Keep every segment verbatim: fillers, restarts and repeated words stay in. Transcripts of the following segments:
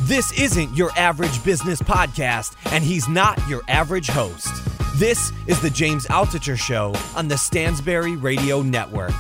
This isn't your average business podcast, and he's not your average host. This is the James Altucher Show on the Stansberry Radio Network.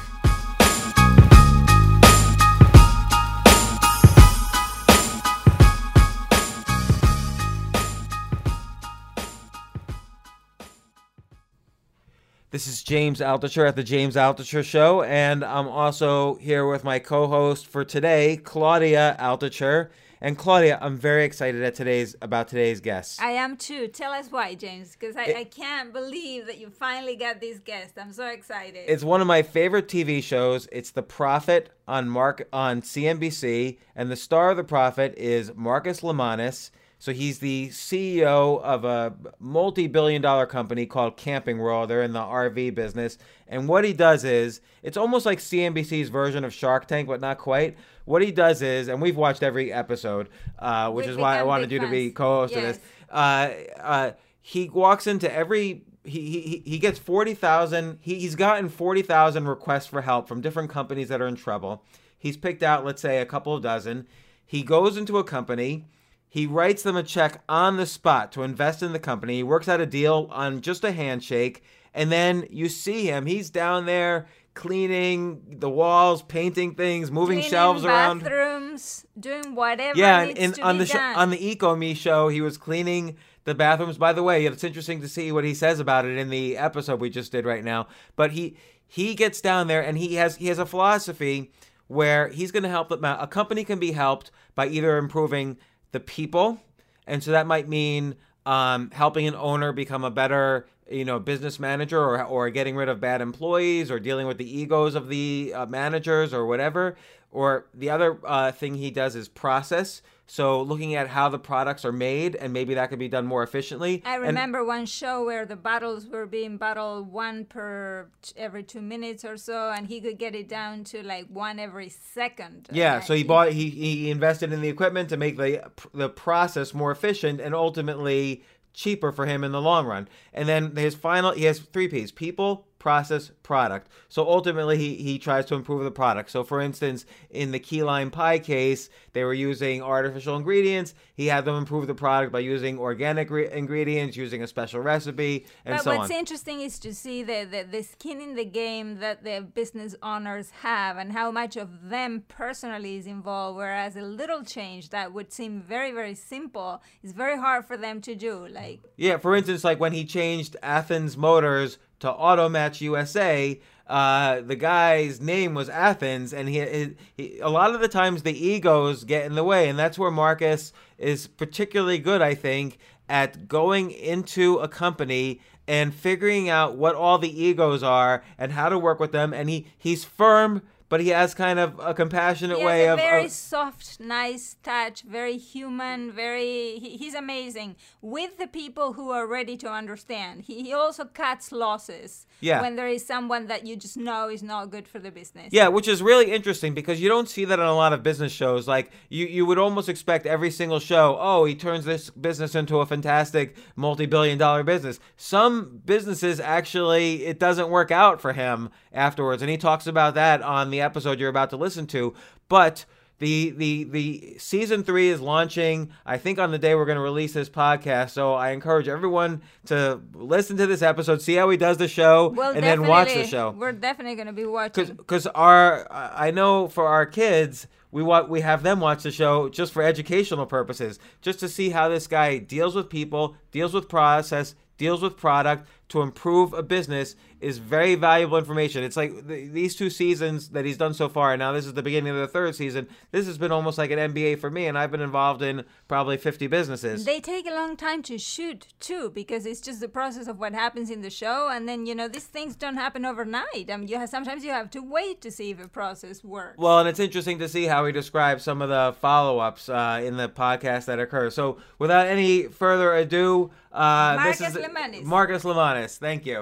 This is James Altucher at the James Altucher Show, and I'm also here with my co-host for today, Claudia Altucher. And Claudia, I'm very excited at today's about today's guest. I am too. Tell us why, James, because I, It- I can't believe that you finally got this guest. I'm so excited. It's one of my favorite T V shows. It's The Prophet on Mark on C N B C, and the star of The Prophet is Marcus Lemonis. So he's the C E O of a multi-billion dollar company called Camping World. They're in the R V business. And what he does is, it's almost like C N B C's version of Shark Tank, but not quite. What he does is, and we've watched every episode, uh, which We've is why I become wanted big you to be fans. co-host of Yes. this. Uh, uh, he walks into every... He, he he gets forty thousand. He, he's gotten forty thousand requests for help from different companies that are in trouble. He's picked out, let's say, a couple of dozen. He goes into a company. He writes them a check on the spot to invest in the company. He works out a deal on just a handshake. And then you see him. He's down there cleaning the walls, painting things, moving Cleaning shelves around. bathrooms, doing whatever Yeah, and, needs and to on be the sh- done. on the Eco Me show, he was cleaning the bathrooms. By the way, it's interesting to see what he says about it in the episode we just did right now. But he he gets down there and he has he has a philosophy where he's going to help them out. A company can be helped by either improving the people, and so that might mean um, helping an owner become a better, you know, business manager, or or getting rid of bad employees, or dealing with the egos of the uh, managers, or whatever. Or the other uh, thing he does is process. So looking at how the products are made, and maybe that could be done more efficiently. I And- remember one show where the bottles were being bottled one per t- every two minutes or so, and he could get it down to like one every second. Yeah, Uh, so he bought he he invested in the equipment to make the the process more efficient and ultimately cheaper for him in the long run. And then his final he has three P's: people, process, product. So ultimately he he tries to improve the product. So for instance, in the key lime pie case, they were using artificial ingredients. He had them improve the product by using organic re- ingredients, using a special recipe, and But so what's on. interesting is to see the, the, the skin in the game that the business owners have and how much of them personally is involved, whereas a little change that would seem very, very simple is very hard for them to do. Like, Yeah, for instance, like when he changed Athens Motors to Automatch U S A, uh, the guy's name was Athens, and he, he, he a lot of the times the egos get in the way, and that's where Marcus is particularly good, I think, at going into a company and figuring out what all the egos are and how to work with them, and he he's firm, but he has kind of a compassionate he way has a of, very of soft, nice touch, very human, very, he, he's amazing with the people who are ready to understand. He, he also cuts losses Yeah. when there is someone that you just know is not good for the business. Yeah, which is really interesting because you don't see that on a lot of business shows. Like, you, you would almost expect every single show, oh, he turns this business into a fantastic multi-billion dollar business. Some businesses, actually, it doesn't work out for him afterwards. And he talks about that on the episode you're about to listen to. But the the the season three is launching, I think, on the day we're going to release this podcast. So I encourage everyone to listen to this episode, see how he does the show, Well, and then watch the definitely, show. We're definitely going to be watching. Because our, I know for our kids, we want we have them watch the show just for educational purposes, just to see how this guy deals with people, deals with process, deals with product to improve a business is very valuable information. It's like the, these two seasons that he's done so far, and now this is the beginning of the third season. This has been almost like an M B A for me, and I've been involved in probably fifty businesses. They take a long time to shoot too, because it's just the process of what happens in the show, and then you know these things don't happen overnight. I mean, you have, sometimes you have to wait to see if a process works. Well, and it's interesting to see how he describes some of the follow-ups uh, in the podcast that occur. So, without any further ado, uh, Marcus this is Lemonis. Marcus Lemonis. Thank you.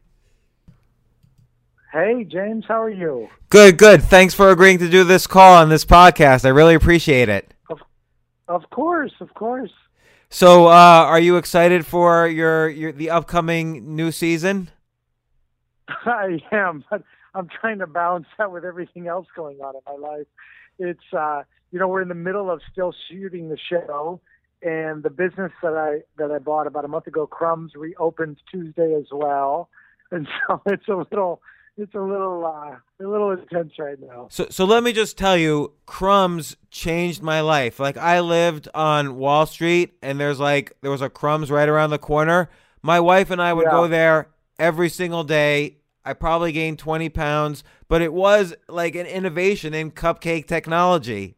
Hey, James, how are you? Good, good. Thanks for agreeing to do this call on this podcast. I really appreciate it. Of, of course, of course. So, uh, are you excited for your, your the upcoming new season? I am, but I'm trying to balance that with everything else going on in my life. It's uh, you know, we're in the middle of still shooting the show, and the business that I that I bought about a month ago, Crumbs, reopens Tuesday as well, and so it's a little it's a little uh, a little intense right now. So, so let me just tell you, Crumbs changed my life. Like, I lived on Wall Street, and there's like there was a Crumbs right around the corner. My wife and I would Yeah. go there every single day. I probably gained twenty pounds, but it was like an innovation in cupcake technology.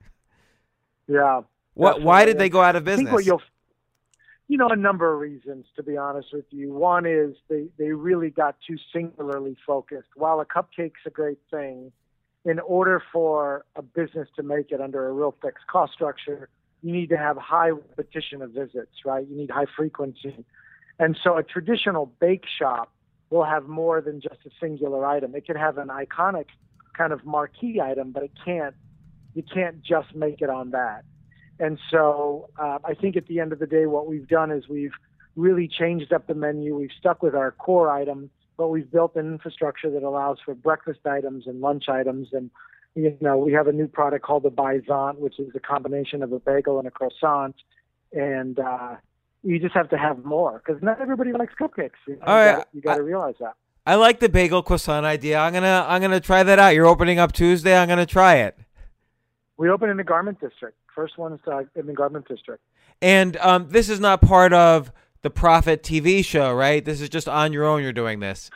Yeah. What? Why did definitely. they go out of I business? think what you'll, you know, a number of reasons, to be honest with you. One is they, they really got too singularly focused. While a cupcake's a great thing, in order for a business to make it under a real fixed cost structure, you need to have high repetition of visits, right? You need high frequency. And so a traditional bake shop will have more than just a singular item. It can have an iconic kind of marquee item, but it can't, you can't just make it on that. And so uh, I think at the end of the day, what we've done is we've really changed up the menu. We've stuck with our core item, but we've built an infrastructure that allows for breakfast items and lunch items. And, you know, we have a new product called the Bisant, which is a combination of a bagel and a croissant. And uh, you just have to have more, because not everybody likes cupcakes. You know, All right, you got to I- realize that. I like the bagel croissant idea. I'm gonna I'm gonna try that out. You're opening up Tuesday. I'm gonna try it. We open in the Garment District. First one is uh, in the Garment District. And um, this is not part of the Profit T V show, right? This is just on your own. You're doing this.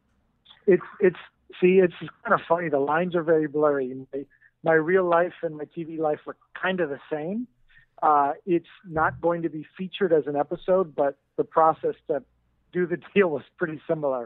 It's it's see, it's kind of funny. The lines are very blurry. My, my real life and my T V life are kind of the same. Uh, it's not going to be featured as an episode, but the process to do the deal was pretty similar.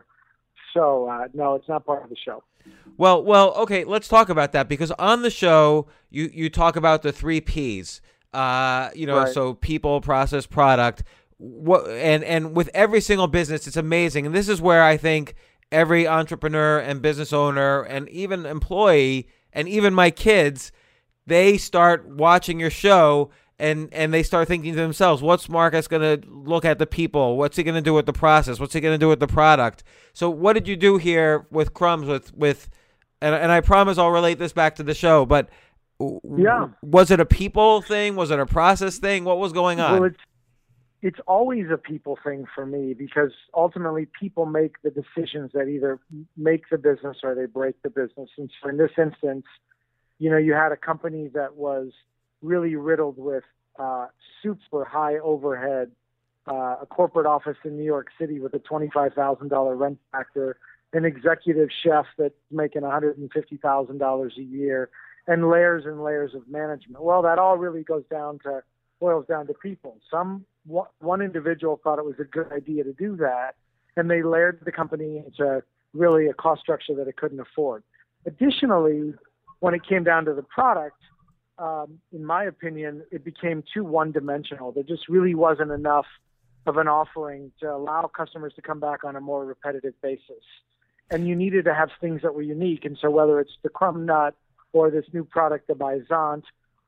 So uh, no, it's not part of the show. Well, well, okay. Let's talk about that, because on the show you you talk about the three P's. Uh, you know, Right. so people, process, product. What and and with every single business, it's amazing. And this is where I think every entrepreneur and business owner and even employee and even my kids, they start watching your show and and they start thinking to themselves, what's Marcus going to look at the people? What's he going to do with the process? What's he going to do with the product? So what did you do here with Crumbs with with and and I promise I'll relate this back to the show, but w- Yeah. was it a people thing? Was it a process thing? What was going on? Well, it's it's always a people thing for me, because ultimately people make the decisions that either make the business or they break the business. And so in this instance, you know, you had a company that was really riddled with uh, super high overhead, uh, a corporate office in New York City with a twenty-five thousand dollars rent factor, an executive chef that's making one hundred fifty thousand dollars a year, and layers and layers of management. Well, that all really goes down to, boils down to people. Some one one individual thought it was a good idea to do that, and they layered the company into really a cost structure that it couldn't afford. Additionally, when it came down to the product, um, in my opinion, it became too one-dimensional. There just really wasn't enough of an offering to allow customers to come back on a more repetitive basis. And you needed to have things that were unique. And so whether it's the Crumb Nut or this new product, the Bisant,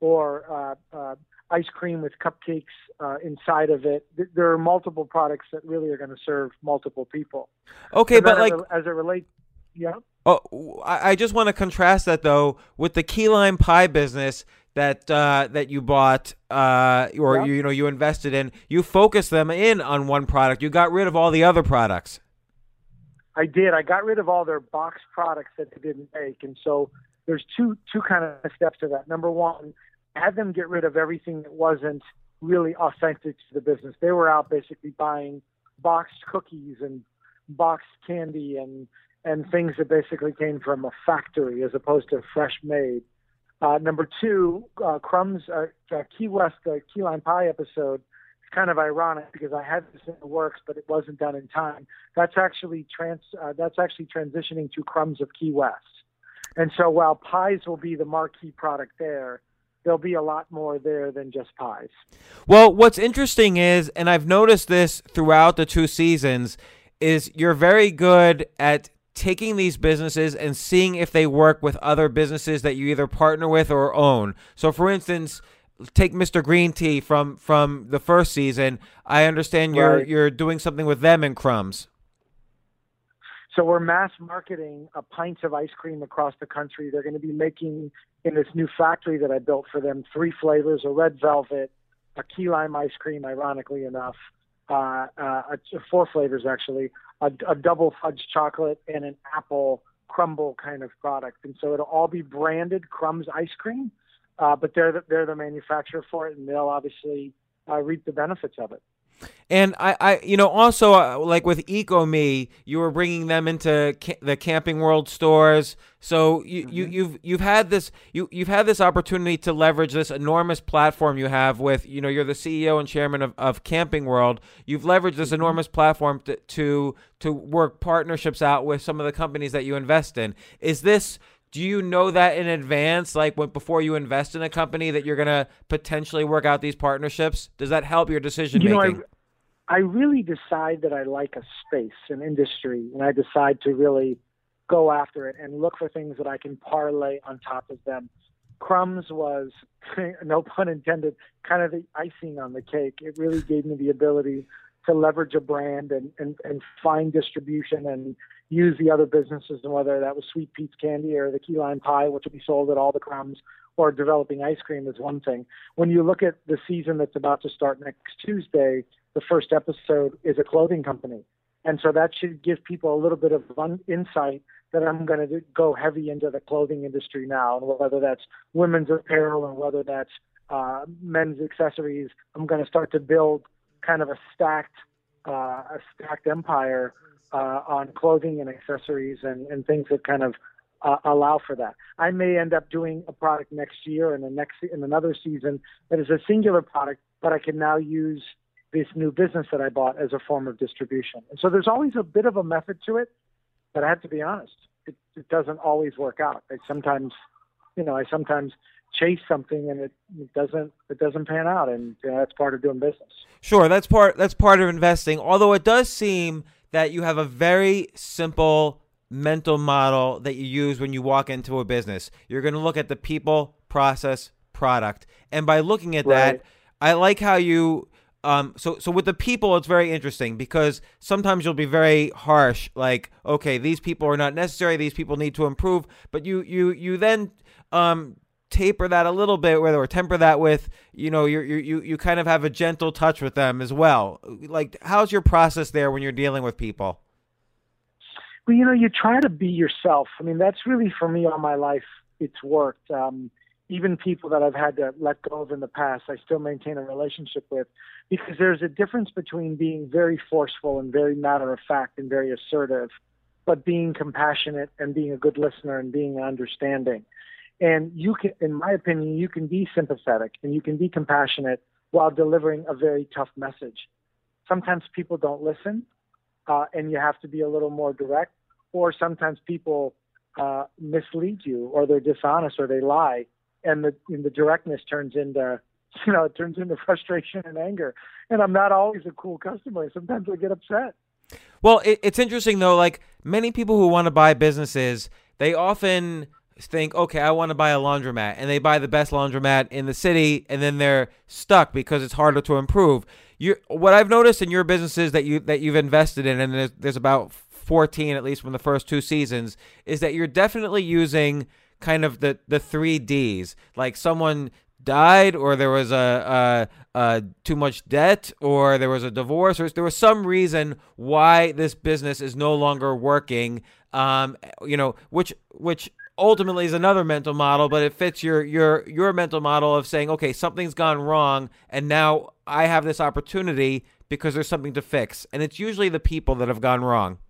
or uh, uh, ice cream with cupcakes uh, inside of it, th- there are multiple products that really are going to serve multiple people. Okay, And but then like, as it, as it relates, yeah. oh, I I just want to contrast that though with the key lime pie business that uh, that you bought uh, or Yeah. you, you know you invested in. You focused them in on one product. You got rid of all the other products. I did. I got rid of all their box products that they didn't make. And so there's two two kind of steps to that. Number one, I had them get rid of everything that wasn't really authentic to the business. They were out basically buying boxed cookies and boxed candy and and things that basically came from a factory as opposed to fresh made. Uh, number two, uh, Crumbs, uh, uh, Key West, uh, Key Lime Pie episode. It's kind of ironic because I had this in the works, but it wasn't done in time. That's actually trans. Uh, that's actually transitioning to Crumbs of Key West. And so while pies will be the marquee product there, there'll be a lot more there than just pies. Well, what's interesting is, and I've noticed this throughout the two seasons, is you're very good at taking these businesses and seeing if they work with other businesses that you either partner with or own. So, for instance, take Mister Green Tea from from the first season. I understand you're Right. you're doing something with them in Crumbs. So we're mass marketing a pints of ice cream across the country. They're going to be making in this new factory that I built for them three flavors: a red velvet, a key lime ice cream, ironically enough, uh, uh, four flavors actually, a, a double fudge chocolate, and an apple crumble kind of product. And so it'll all be branded Crumbs ice cream, uh, but they're the, they're the manufacturer for it, and they'll obviously uh, reap the benefits of it. And I, I, you know, also uh, like with EcoMe, you were bringing them into ca- the Camping World stores. So you, mm-hmm. you, you've, you've had this, you, you've had this opportunity to leverage this enormous platform you have with, you know, you're the C E O and chairman of, of Camping World. You've leveraged this mm-hmm. enormous platform to, to, to work partnerships out with some of the companies that you invest in. Is this, do you know that in advance, like when, before you invest in a company, that you're going to potentially work out these partnerships? Does that help your decision you making? Know, I, I really decide that I like a space, an industry, and I decide to really go after it and look for things that I can parlay on top of them. Crumbs was, no pun intended, kind of the icing on the cake. It really gave me the ability to leverage a brand and, and, and find distribution and use the other businesses, and whether that was Sweet Pete's Candy or the Key Lime Pie, which will be sold at all the Crumbs, or developing ice cream is one thing. When you look at the season that's about to start next Tuesday, the first episode is a clothing company. And so that should give people a little bit of un- insight that I'm going to go heavy into the clothing industry now, and whether that's women's apparel and whether that's uh, men's accessories. I'm going to start to build kind of a stacked, uh, a stacked empire uh, on clothing and accessories and, and things that kind of uh, allow for that. I may end up doing a product next year and the next in another season that is a singular product, but I can now use this new business that I bought as a form of distribution. And so there's always a bit of a method to it, but I have to be honest, it, it doesn't always work out. I sometimes, you know, I sometimes chase something and it, it doesn't it doesn't pan out, and you know, that's part of doing business. Sure, that's part that's part of investing. Although it does seem that you have a very simple mental model that you use when you walk into a business. You're going to look at the people, process, product, and by looking at right. that, I like how you. Um, so, so with the people, it's very interesting because sometimes you'll be very harsh, like, okay, these people are not necessary. These people need to improve. But you, you, you then, um, taper that a little bit, or temper that with, you know, you you you kind of have a gentle touch with them as well. Like, how's your process there when you're dealing with people? Well, you know, you try to be yourself. I mean, that's really, for me, all my life, it's worked. Um, even people that I've had to let go of in the past, I still maintain a relationship with, because there's a difference between being very forceful and very matter of fact and very assertive, but being compassionate and being a good listener and being understanding. And you can, in my opinion, you can be sympathetic and you can be compassionate while delivering a very tough message. Sometimes people don't listen, uh, and you have to be a little more direct, or sometimes people uh, mislead you, or they're dishonest, or they lie. And the, and the directness turns into, you know, it turns into frustration and anger. And I'm not always a cool customer. Sometimes I get upset. Well, it, it's interesting, though, like many people who want to buy businesses, they often think, okay, I want to buy a laundromat, and they buy the best laundromat in the city, and then they're stuck because it's harder to improve. You, what I've noticed in your businesses that you that you've invested in, and there's, there's about fourteen at least from the first two seasons, is that you're definitely using kind of the the three Ds, like someone died, or there was a, a, a too much debt, or there was a divorce, or there was some reason why this business is no longer working. Um, you know, which which ultimately is another mental model, but it fits your your your mental model of saying, okay, something's gone wrong, and now I have this opportunity because there's something to fix, and it's usually the people that have gone wrong.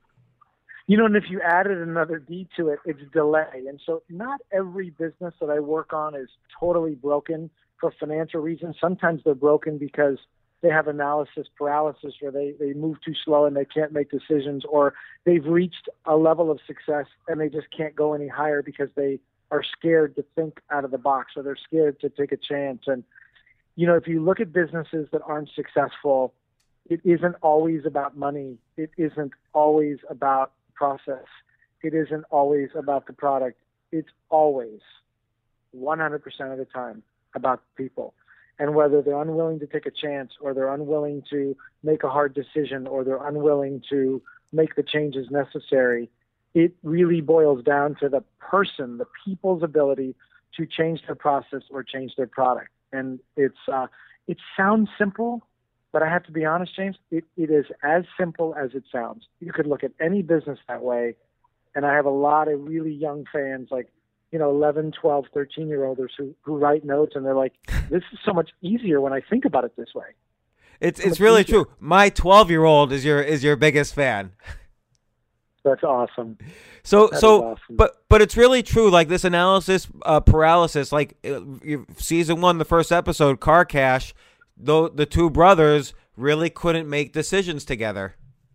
You know, and if you added another D to it, it's delay. And so not every business that I work on is totally broken for financial reasons. Sometimes they're broken because they have analysis paralysis, where they, they move too slow and they can't make decisions, or they've reached a level of success and they just can't go any higher because they are scared to think out of the box, or they're scared to take a chance. And, you know, if you look at businesses that aren't successful, it isn't always about money. It isn't always about process. It isn't always about the product. It's always one hundred percent of the time about people. And whether they're unwilling to take a chance, or they're unwilling to make a hard decision, or they're unwilling to make the changes necessary. It really boils down to the person, the people's ability to change their process or change their product. And it's uh, it sounds simple, but I have to be honest, James, it, it is as simple as it sounds. You could look at any business that way, and I have a lot of really young fans, like, you know, eleven, twelve, thirteen-year-olders who, who write notes, and they're like, this is so much easier when I think about it this way. It's it's really easier. True. My twelve-year-old is your is your biggest fan. That's awesome. So that so awesome. but but it's really true. Like this analysis uh, paralysis. Like uh, season one, the first episode, Car Cash. Though the two brothers really couldn't make decisions together.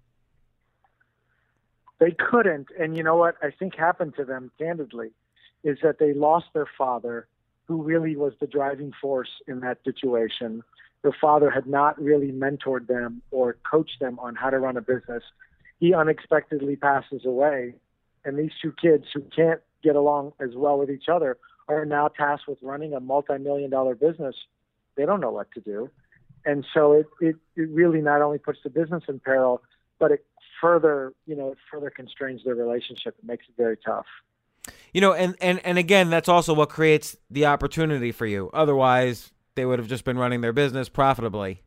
They couldn't, and you know what I think happened to them, candidly, is that they lost their father, who really was the driving force in that situation. Their father had not really mentored them or coached them on how to run a business. He unexpectedly passes away, and these two kids who can't get along as well with each other are now tasked with running a multi-million dollar business. They don't know what to do. And so it, it, it really not only puts the business in peril, but it further, you know, it further constrains their relationship. It makes it very tough. You know, and, and, and again, that's also what creates the opportunity for you. Otherwise, they would have just been running their business profitably.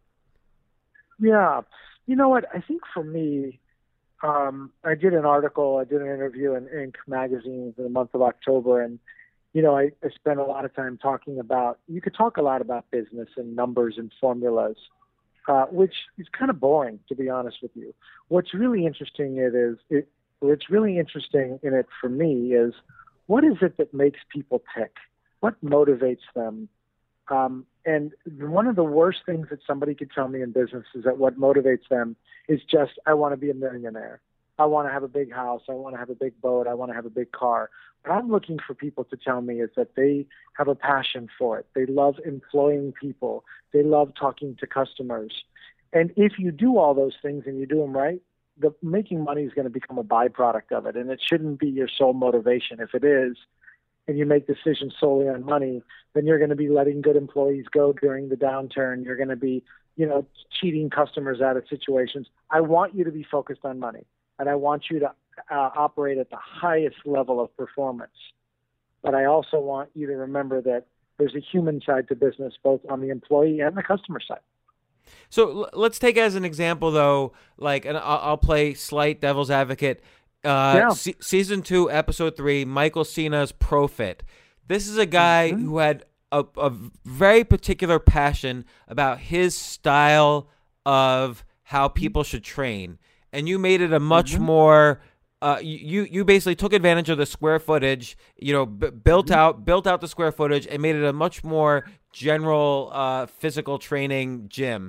Yeah. You know what? I think for me, um, I did an article, I did an interview in Inc magazine in the month of October, and you know, I, I spent a lot of time talking about, you could talk a lot about business and numbers and formulas, uh, which is kind of boring, to be honest with you. What's really interesting it is, it, what's really interesting in it for me is, what is it that makes people tick? What motivates them? Um, and one of the worst things that somebody could tell me in business is that what motivates them is just, I want to be a millionaire. I want to have a big house. I want to have a big boat. I want to have a big car. What I'm looking for people to tell me is that they have a passion for it. They love employing people. They love talking to customers. And if you do all those things and you do them right, the making money is going to become a byproduct of it. And it shouldn't be your sole motivation. If it is, and you make decisions solely on money, then you're going to be letting good employees go during the downturn. You're going to be, you know, cheating customers out of situations. I want you to be focused on money. And I want you to uh, operate at the highest level of performance. But I also want you to remember that there's a human side to business, both on the employee and the customer side. So l- let's take as an example, though, like, and I'll, I'll play slight devil's advocate. Uh, Yeah. se- season two, episode three, Michael Cena's Profit. This is a guy Mhm. who had a, a very particular passion about his style of how people should train. And you made it a much Mm-hmm. more, uh, you you basically took advantage of the square footage, you know, b- built Mm-hmm. out built out the square footage and made it a much more general uh, physical training gym.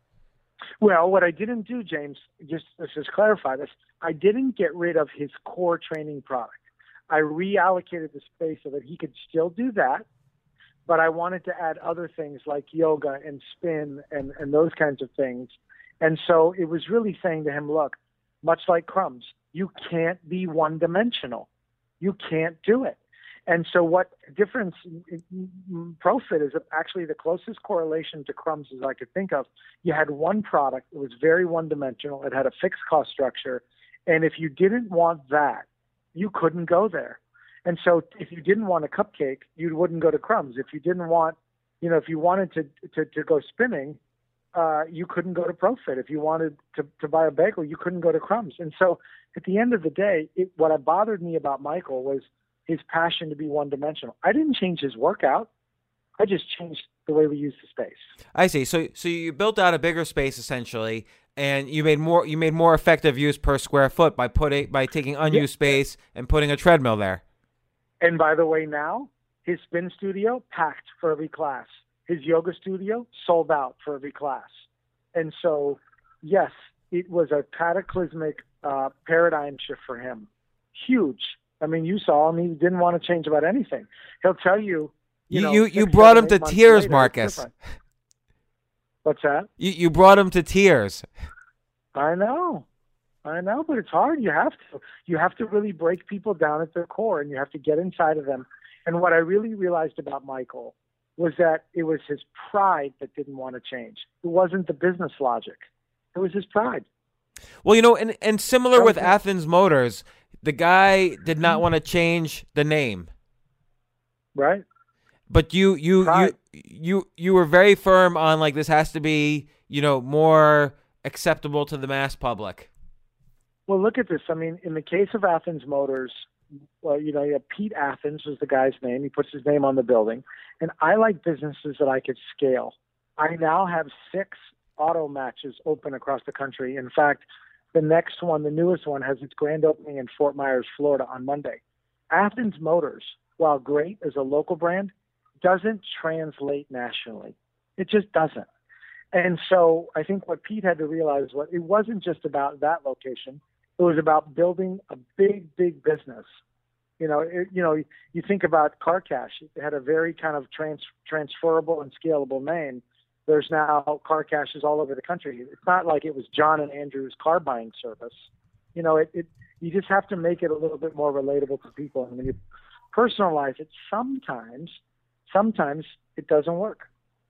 Well, what I didn't do, James, just let's just clarify this, I didn't get rid of his core training product. I reallocated the space so that he could still do that, but I wanted to add other things like yoga and spin and, and those kinds of things. And so it was really saying to him, look, much like Crumbs, you can't be one-dimensional. You can't do it. And so what difference, Profit is actually the closest correlation to Crumbs as I could think of. You had one product, it was very one-dimensional, it had a fixed cost structure, and if you didn't want that, you couldn't go there. And so if you didn't want a cupcake, you wouldn't go to Crumbs. If you didn't want, you know, if you wanted to to, to go spinning, uh, you couldn't go to Profit. If you wanted to, to buy a bagel, you couldn't go to Crumbs. And so at the end of the day, it, what bothered me about Michael was his passion to be one-dimensional. I didn't change his workout. I just changed the way we use the space. I see. So so you built out a bigger space essentially, and you made more you made more effective use per square foot by putting by taking unused Yeah. space and putting a treadmill there. And by the way, now his spin studio packed for every class. His yoga studio sold out for every class. And so, yes, it was a cataclysmic uh, paradigm shift for him. Huge. I mean, you saw him. He didn't want to change about anything. He'll tell you. You You know, you, you six, brought seven, him to eight months tears, later, it's Marcus. different. What's that? You you brought him to tears. I know. I know, but it's hard. You have to. You have to really break people down at their core, and you have to get inside of them. And what I really realized about Michael was that it was his pride that didn't want to change. It wasn't the business logic. It was his pride. Well, you know, and, and similar with Okay. Athens Motors, the guy did not want to change the name. Right? But you you Right. you you you were very firm on like this has to be, you know, more acceptable to the mass public. Well, look at this. I mean, in the case of Athens Motors, well, you know, you have Pete Athens was the guy's name. He puts his name on the building. And I like businesses that I could scale. I now have six auto matches open across the country. In fact, the next one, the newest one, has its grand opening in Fort Myers, Florida on Monday. Athens Motors, while great as a local brand, doesn't translate nationally. It just doesn't. And so I think what Pete had to realize was it wasn't just about that location. It was about building a big, big business. You know, it, you know, you think about Car Cash. It had a very kind of trans, transferable and scalable name. There's now Car Caches all over the country. It's not like it was John and Andrew's car buying service. You know, it, it you just have to make it a little bit more relatable to people. And when you personalize it, sometimes, sometimes it doesn't work.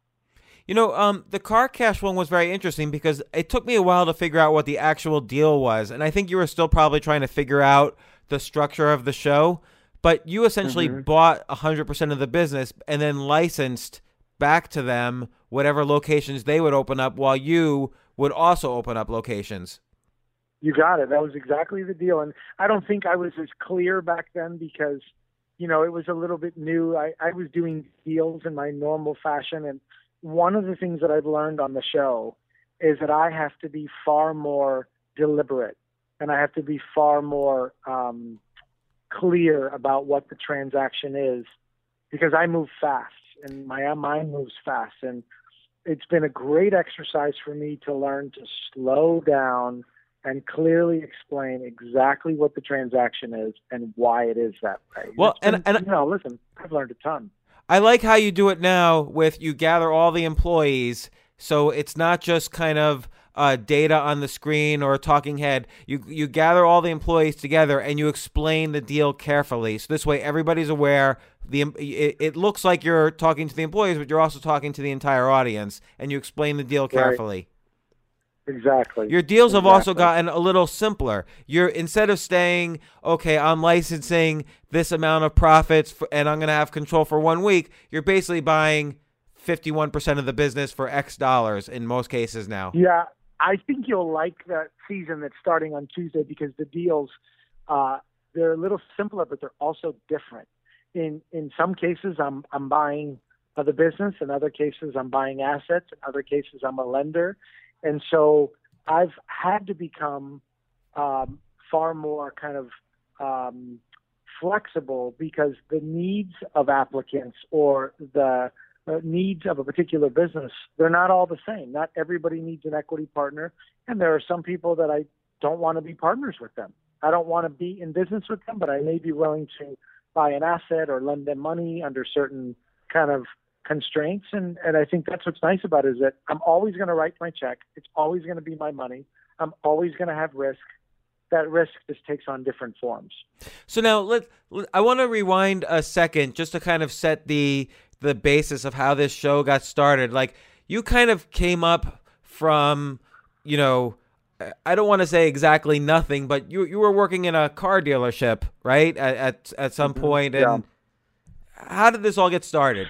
You know, um, the Car Cash one was very interesting because it took me a while to figure out what the actual deal was. And I think you were still probably trying to figure out the structure of the show. But you essentially Mm-hmm. bought one hundred percent of the business and then licensed back to them whatever locations they would open up while you would also open up locations. You got it. That was exactly the deal. And I don't think I was as clear back then because, you know, it was a little bit new. I, I was doing deals in my normal fashion. And one of the things that I've learned on the show is that I have to be far more deliberate and I have to be far more um, clear about what the transaction is because I move fast and my mind moves fast. And it's been a great exercise for me to learn to slow down and clearly explain exactly what the transaction is and why it is that way. Well, It's been, and- and- you know, listen, I've learned a ton. I like how you do it now with you gather all the employees, so it's not just kind of uh, data on the screen or a talking head. You you gather all the employees together and you explain the deal carefully. So this way everybody's aware. The it, it looks like you're talking to the employees, but you're also talking to the entire audience, and you explain the deal carefully. Exactly. Your deals have also Exactly. gotten a little simpler. You're instead of saying, "Okay, I'm licensing this amount of profits for, and I'm going to have control for one week," you're basically buying fifty-one percent of the business for X dollars in most cases now. Yeah, I think you'll like that season that's starting on Tuesday because the deals, uh, they're a little simpler, but they're also different. In in some cases, I'm I'm buying uh, the business. In other cases, I'm buying assets. In other cases, I'm a lender. And so I've had to become um, far more kind of um, flexible because the needs of applicants or the uh, needs of a particular business, they're not all the same. Not everybody needs an equity partner. And there are some people that I don't want to be partners with them. I don't want to be in business with them, but I may be willing to buy an asset or lend them money under certain kind of constraints. And, and I think that's what's nice about it is that I'm always going to write my check. It's always going to be my money. I'm always going to have risk. That risk just takes on different forms. So now let, let I want to rewind a second just to kind of set the the basis of how this show got started. Like you kind of came up from, you know, I don't want to say exactly nothing, but you you were working in a car dealership, right? At at, at some Mm-hmm. point. Yeah. And how did this all get started?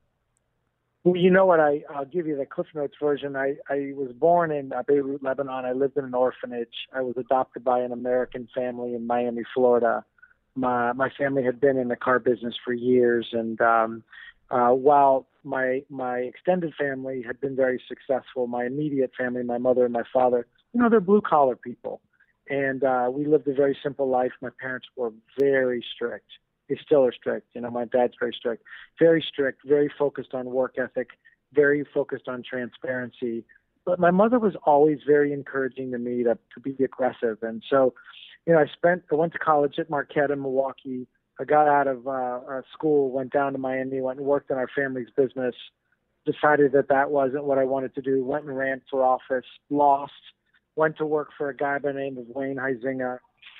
Well, you know what? I, I'll give you the Cliff Notes version. I, I was born in uh, Beirut, Lebanon. I lived in an orphanage. I was adopted by an American family in Miami, Florida. My my family had been in the car business for years, and um, uh, while my my extended family had been very successful, my immediate family, my mother and my father, you know, they're blue collar people, and uh, we lived a very simple life. My parents were very strict. They still are strict. You know, my dad's very strict, very strict, very focused on work ethic, very focused on transparency. But my mother was always very encouraging to me to, to be aggressive. And so, you know, I spent, I went to college at Marquette in Milwaukee. I got out of uh, uh, school, went down to Miami, went and worked in our family's business, decided that that wasn't what I wanted to do, went and ran for office, lost, went to work for a guy by the name of Wayne Huizinga.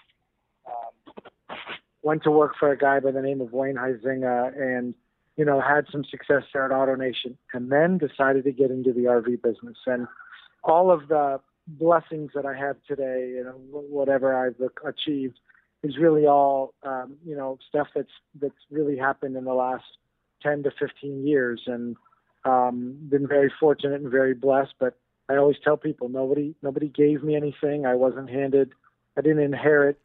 Um, went to work for a guy by the name of Wayne Huizinga and, you know, had some success there at AutoNation and then decided to get into the R V business. And all of the blessings that I have today, you know, whatever I've achieved, is really all um, you know stuff that's that's really happened in the last ten to fifteen years, and um, been very fortunate and very blessed. But I always tell people, nobody nobody gave me anything. I wasn't handed. I didn't inherit.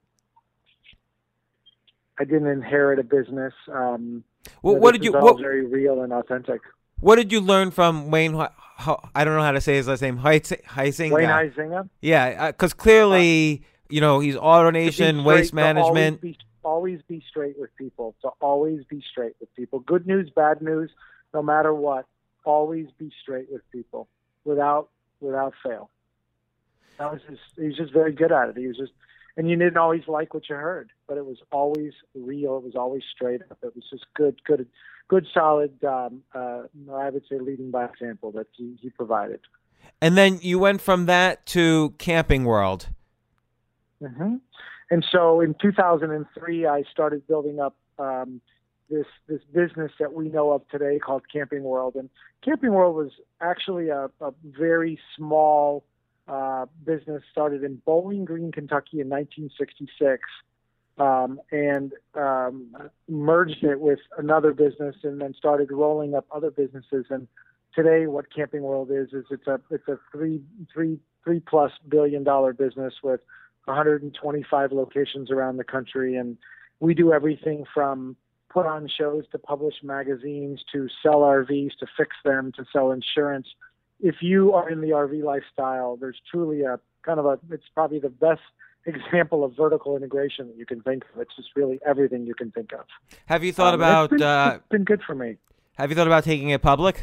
I didn't inherit a business. Um, well, you know, what this did you? is all What, very real and authentic. what did you learn from Wayne? Ho- Ho- I don't know how to say his last name. Heis- Heisinger. Wayne Huizinga. Yeah, because clearly, you know, he's AutoNation, Waste straight, Management. To always, be, always be straight with people. To always be straight with people. Good news, bad news, no matter what. Always be straight with people, without without fail. That was just, he was just very good at it. He was just, and you didn't always like what you heard, but it was always real. It was always straight up. It was just good, good, good, solid. Um, uh, I would say leading by example that he, he provided. And then you went from that to Camping World. Mm-hmm. And so in two thousand three, I started building up um, this this business that we know of today called Camping World. And Camping World was actually a, a very small uh, business, started in Bowling Green, Kentucky in nineteen sixty-six, um, and um, merged it with another business, and then started rolling up other businesses. And today, what Camping World is is it's a it's a three three three plus billion dollar business with one hundred twenty-five locations around the country, and we do everything from put on shows to publish magazines to sell R Vs to fix them to sell insurance. If you are in the R V lifestyle, there's truly a kind of a it's probably the best example of vertical integration that you can think of. It's just really everything you can think of. Have you thought um, about? It's been, uh, it's been good for me. Have you thought about taking it public?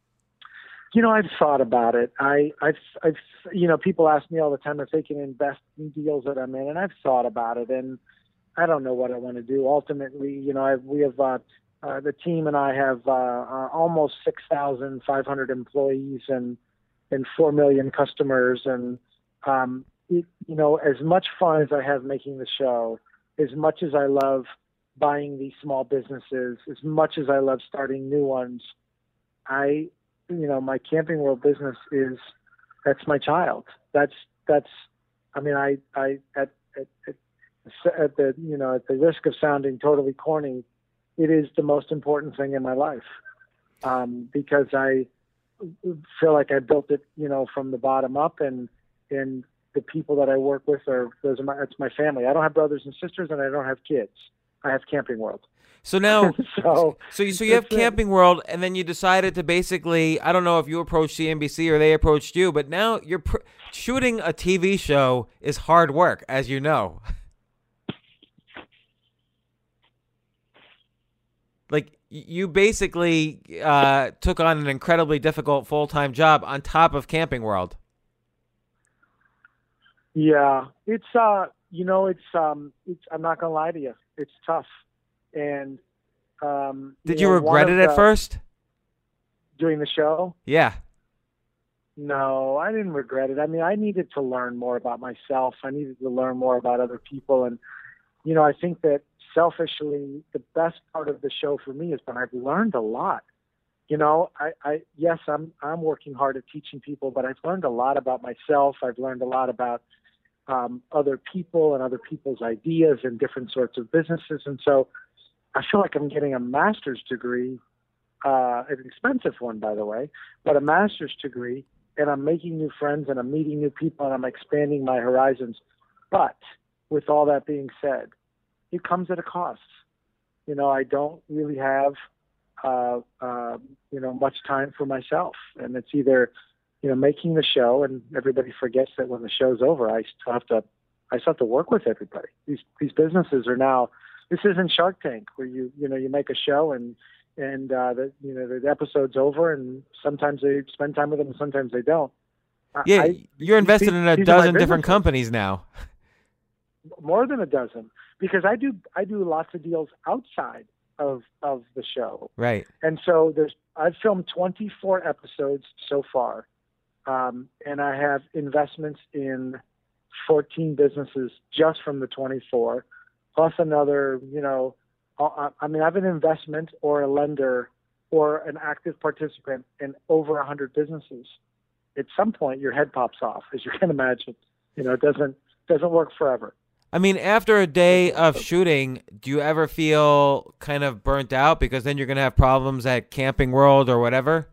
You know, I've thought about it. I, I've, I've, you know, people ask me all the time if they can invest in deals that I'm in, and I've thought about it, and I don't know what I want to do. Ultimately, you know, I've, we have uh, uh, the team and I have uh, uh, almost six thousand five hundred employees and and four million customers, and um, it, you know, as much fun as I have making the show, as much as I love buying these small businesses, as much as I love starting new ones, I. You know, my Camping World business is, that's my child. That's, that's, I mean, I, I, at, at, at, at the, you know, at the risk of sounding totally corny, it is the most important thing in my life. Um, because I feel like I built it, you know, from the bottom up, and, and the people that I work with are, those are my, it's my family. I don't have brothers and sisters, and I don't have kids. I have Camping World. So now, so, so you, so you have Camping World, and then you decided to basically, I don't know if you approached C N B C or they approached you, but now you're pr- shooting a T V show is hard work, as you know. Like, you basically uh, took on an incredibly difficult full-time job on top of Camping World. Yeah, it's, uh, you know, it's, um, it's, I'm not going to lie to you. It's tough. And um, did you, you know, regret it at the, first? Doing the show? Yeah. No, I didn't regret it. I mean, I needed to learn more about myself. I needed to learn more about other people. And, you know, I think that selfishly, the best part of the show for me is when I've learned a lot. You know, I, I yes, I'm I'm working hard at teaching people, but I've learned a lot about myself. I've learned a lot about um, other people and other people's ideas and different sorts of businesses. And so I feel like I'm getting a master's degree, uh, an expensive one, by the way, but a master's degree, and I'm making new friends and I'm meeting new people and I'm expanding my horizons. But with all that being said, it comes at a cost. You know, I don't really have, uh, uh, you know, much time for myself. And it's either, you know, making the show, and everybody forgets that when the show's over, I still have to, I still have to work with everybody. These these businesses are now, this isn't Shark Tank where you, you know, you make a show and, and, uh, the, you know, the episode's over and sometimes they spend time with them and sometimes they don't. Yeah. I, you're invested these, in a dozen different companies now. More than a dozen, because I do, I do lots of deals outside of, of the show. Right. And so there's, I've filmed twenty-four episodes so far. Um, and I have investments in fourteen businesses just from the twenty-four. Plus another, you know, I mean, I have an investment or a lender or an active participant in over one hundred businesses. at some point your head pops off, as you can imagine. You know, it doesn't doesn't work forever. I mean, after a day of shooting, do you ever feel kind of burnt out because then you're going to have problems at Camping World or whatever?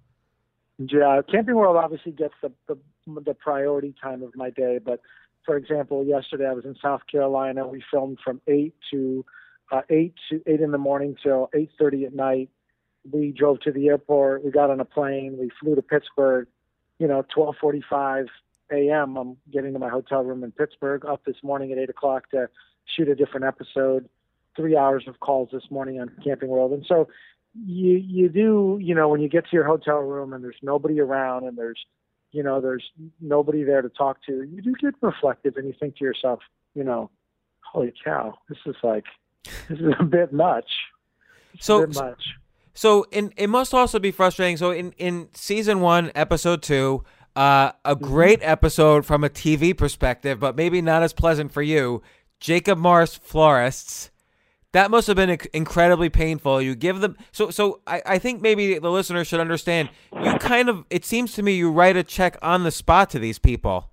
Yeah, Camping World obviously gets the, the the priority time of my day. But for example, yesterday I was in South Carolina. We filmed from eight to uh, eight to eight in the morning till eight thirty at night. We drove to the airport. We got on a plane. We flew to Pittsburgh. You know, twelve forty-five a.m. I'm getting to my hotel room in Pittsburgh. Up this morning at eight o'clock to shoot a different episode. Three hours of calls this morning on Camping World. And so you you do, you know, when you get to your hotel room and there's nobody around and there's, you know, there's nobody there to talk to, you do get reflective and you think to yourself, you know, holy cow, this is like, this is a bit much. It's so, a bit much. So in, it must also be frustrating. So in, in season one, episode two, uh, a great episode from a T V perspective, but maybe not as pleasant for you, Jacob Morris Florists. That must have been inc- incredibly painful. You give them so so. I, I think maybe the listener should understand. You kind of it seems to me you write a check on the spot to these people.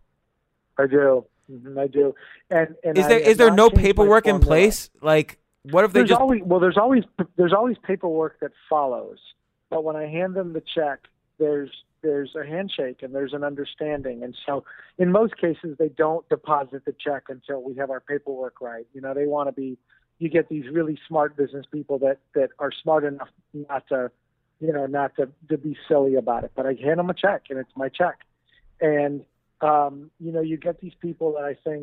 I do, mm-hmm, I do. And, and is there I is there no changed my paperwork in formula. place? Like what if they There's just always well, there's always there's always paperwork that follows. But when I hand them the check, there's there's a handshake and there's an understanding. And so in most cases, they don't deposit the check until we have our paperwork right. You know, they want to be. You get these really smart business people that, that are smart enough not to, you know, not to, to be silly about it. But I hand them a check, and it's my check. And, um, you know, you get these people that I think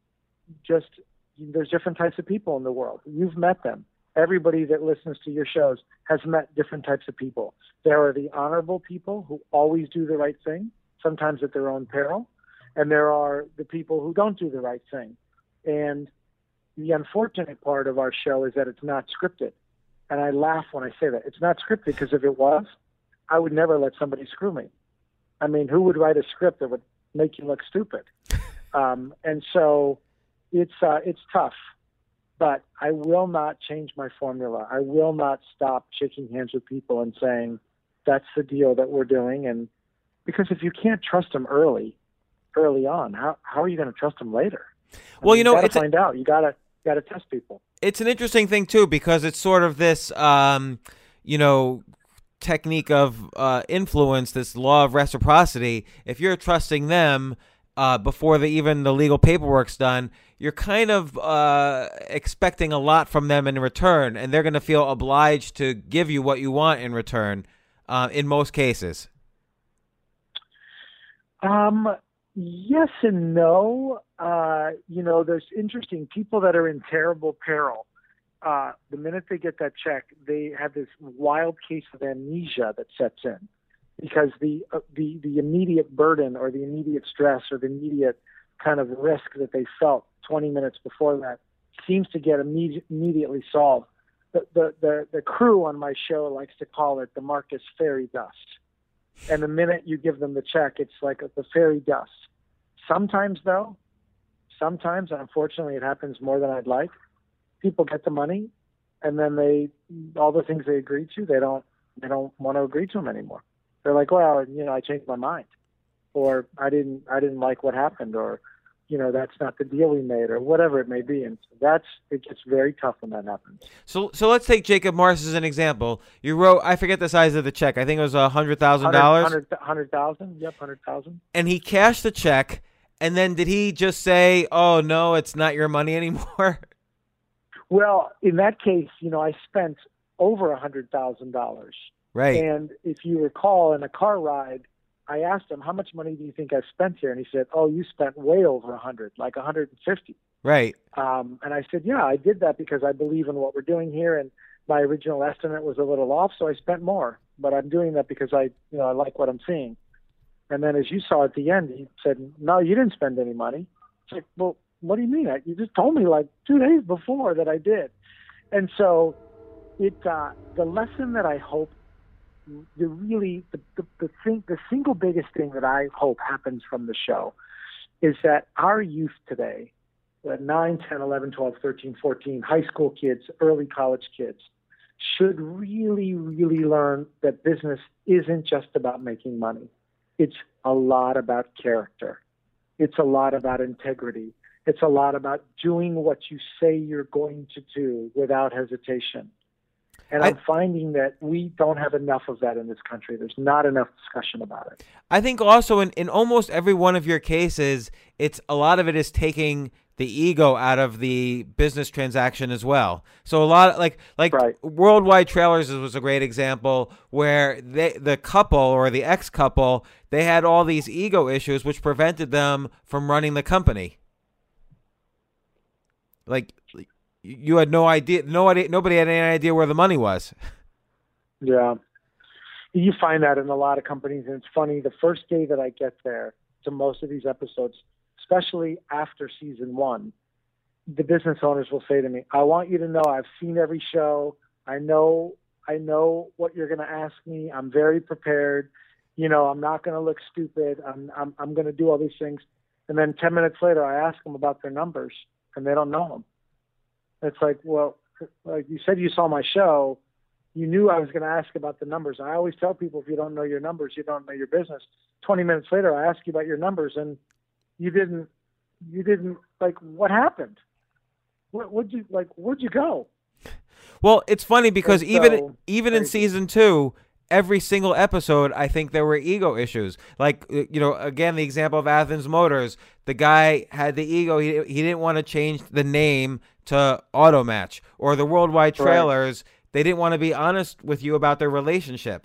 just there's different types of people in the world. You've met them. Everybody that listens to your shows has met different types of people. There are the honorable people who always do the right thing, sometimes at their own peril. And there are the people who don't do the right thing. And the unfortunate part of our show is that it's not scripted. And I laugh when I say that. It's not scripted because if it was, I would never let somebody screw me. I mean, who would write a script that would make you look stupid? Um, and so it's uh, it's tough. But I will not change my formula. I will not stop shaking hands with people and saying, that's the deal that we're doing. And because if you can't trust them early, early on, how, how are you going to trust them later? Well, I mean, you know, you gotta it's find a, out. You gotta gotta test people. It's an interesting thing too because it's sort of this, um, you know, technique of uh, influence, this law of reciprocity. If you're trusting them uh, before the, even the legal paperwork's done, you're kind of uh, expecting a lot from them in return, and they're going to feel obliged to give you what you want in return. Uh, in most cases. Um. Yes and no. Uh, you know, there's interesting people that are in terrible peril. Uh, the minute they get that check, they have this wild case of amnesia that sets in because the uh, the the immediate burden or the immediate stress or the immediate kind of risk that they felt twenty minutes before that seems to get imme- immediately solved. The, the the the crew on my show likes to call it the Marcus fairy dust. And the minute you give them the check, it's like the fairy dust. Sometimes, though, sometimes, unfortunately, it happens more than I'd like. People get the money, and then they, all the things they agreed to, they don't, they don't want to agree to them anymore. They're like, well, you know, I changed my mind, or I didn't, I didn't like what happened, or, you know, that's not the deal we made, or whatever it may be. And that's, it gets very tough when that happens. So, so let's take Jacob Morris as an example. You wrote, I forget the size of the check. I think it was a hundred thousand dollars. Hundred thousand. Yep, hundred thousand. And he cashed the check. And then did he just say, "Oh no, it's not your money anymore"? Well, in that case, you know, I spent over a hundred thousand dollars. Right. And if you recall, in a car ride, I asked him, how much money do you think I've spent here? And he said, oh, you spent way over a hundred, like a hundred and fifty. Right. Um, and I said, yeah, I did that because I believe in what we're doing here. And my original estimate was a little off, so I spent more. But I'm doing that because I, you know, I like what I'm seeing. And then as you saw at the end, he said, no, you didn't spend any money. It's like, well, what do you mean? You just told me like two days before that I did. And so it, uh, the lesson that I hope, the really, the, the, the thing, the single biggest thing that I hope happens from the show is that our youth today, the nine, ten, eleven, twelve, thirteen, fourteen, high school kids, early college kids, should really, really learn that business isn't just about making money. it's a lot about character. It's a lot about integrity. It's a lot about doing what you say you're going to do without hesitation. And I'm I, finding that we don't have enough of that in this country. There's not enough discussion about it. I think also in, in almost every one of your cases, it's a lot of it is taking the ego out of the business transaction as well. So a lot of, like like right. Worldwide Trailers was a great example where they the couple or the ex-couple, they had all these ego issues which prevented them from running the company. Like you had no idea, no idea, nobody had any idea where the money was. Yeah. You find that in a lot of companies, and it's funny, the first day that I get there to most of these episodes, especially after season one, the business owners will say to me, I want you to know I've seen every show. I know I know what you're going to ask me. I'm very prepared. You know, I'm not going to look stupid. I'm I'm, I'm going to do all these things. And then ten minutes later, I ask them about their numbers, and they don't know them. It's like, well, like you said, you saw my show. You knew I was going to ask about the numbers. I always tell people, if you don't know your numbers, you don't know your business. twenty minutes later, I ask you about your numbers, and you didn't, you didn't, like, what happened? What, what'd you, like, where'd you go? Well, it's funny because and even so, even in season two, every single episode, I think there were ego issues. Like, you know, again, the example of Athens Motors, the guy had the ego. He, he didn't want to change the name to Automatch, or the Worldwide Trailers. Right. They didn't want to be honest with you about their relationship.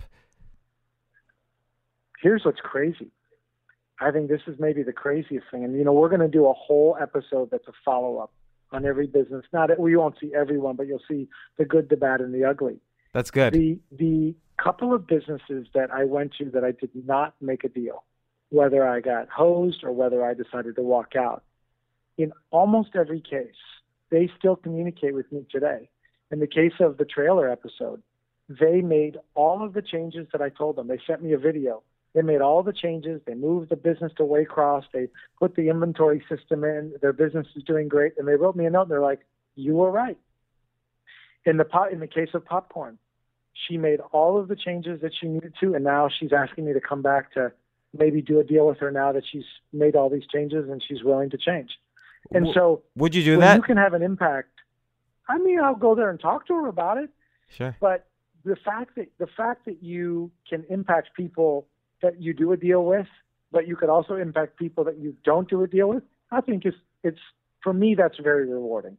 Here's what's crazy. I think this is maybe the craziest thing. And, you know, we're going to do a whole episode that's a follow-up on every business. Not that we won't see everyone, but you'll see the good, the bad, and the ugly. That's good. The the couple of businesses that I went to that I did not make a deal, whether I got hosed or whether I decided to walk out, in almost every case, they still communicate with me today. In the case of the trailer episode, they made all of the changes that I told them. They sent me a video. They made all the changes. They moved the business to Waycross. They put the inventory system in. Their business is doing great. And they wrote me a note. And they're like, you were right. In the po- in the case of Popcorn, she made all of the changes that she needed to, and now she's asking me to come back to maybe do a deal with her now that she's made all these changes and she's willing to change. And so would you do when that? You can have an impact. I mean, I'll go there and talk to her about it. Sure. But the fact that the fact that you can impact people that you do a deal with, but you could also impact people that you don't do a deal with, I think it's it's for me that's very rewarding.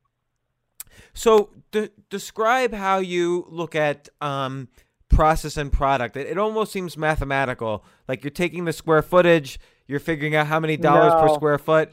So de- describe how you look at um, process and product. It, it almost seems mathematical. Like you're taking the square footage, you're figuring out how many dollars no. per square foot.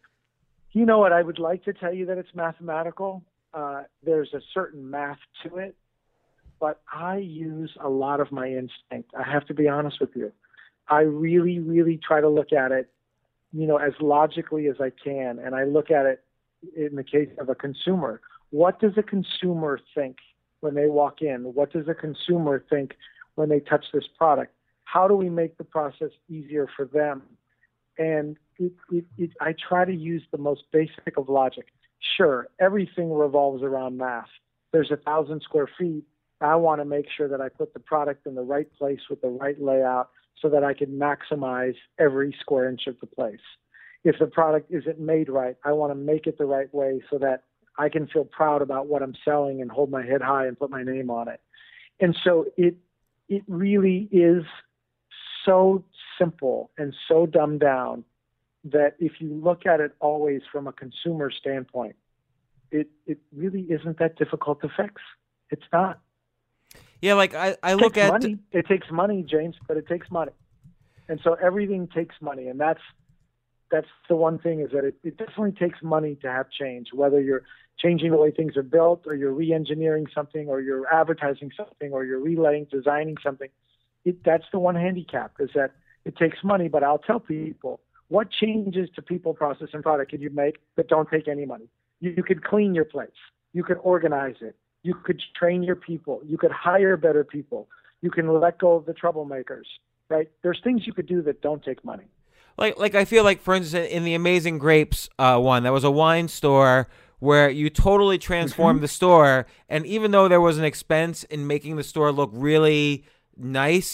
You know what? I would like to tell you that it's mathematical. Uh, there's a certain math to it, but I use a lot of my instinct. I have to be honest with you. I really, really try to look at it, you know, as logically as I can. And I look at it in the case of a consumer. What does a consumer think when they walk in? What does a consumer think when they touch this product? How do we make the process easier for them? And it, it, it, I try to use the most basic of logic. Sure, everything revolves around math. There's a thousand square feet. I want to make sure that I put the product in the right place with the right layout so that I can maximize every square inch of the place. If the product isn't made right, I want to make it the right way so that I can feel proud about what I'm selling and hold my head high and put my name on it. And so it it really is so simple and so dumbed down that if you look at it always from a consumer standpoint, it, it really isn't that difficult to fix. It's not. Yeah, like I, I it look takes at... money. It takes money, James, but it takes money. And so everything takes money. And that's that's the one thing is that it, it definitely takes money to have change, whether you're changing the way things are built or you're re-engineering something or you're advertising something or you're relaying, designing something. It, that's the one handicap is that it takes money, but I'll tell people, what changes to people, process, and product could you make that don't take any money? You, you could clean your place. You could organize it. You could train your people. You could hire better people. You can let go of the troublemakers, right? There's things you could do that don't take money. Like, like I feel like, for instance, in the Amazing Grapes uh, one, that was a wine store where you totally transformed mm-hmm. the store, and even though there was an expense in making the store look really nice,